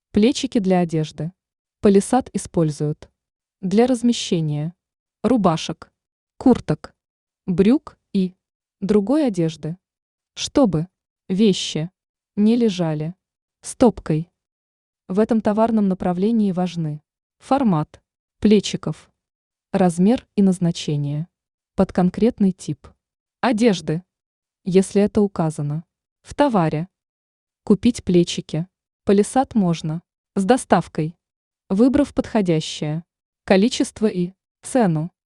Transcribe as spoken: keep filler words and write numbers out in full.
Плечики для одежды. Палисад используют для размещения рубашек, курток, брюк и другой одежды, чтобы вещи не лежали стопкой. В этом товарном направлении важны формат плечиков, размер и назначение под конкретный тип одежды, если это указано в товаре. Купить плечики палисад можно с доставкой, выбрав подходящее количество и цену.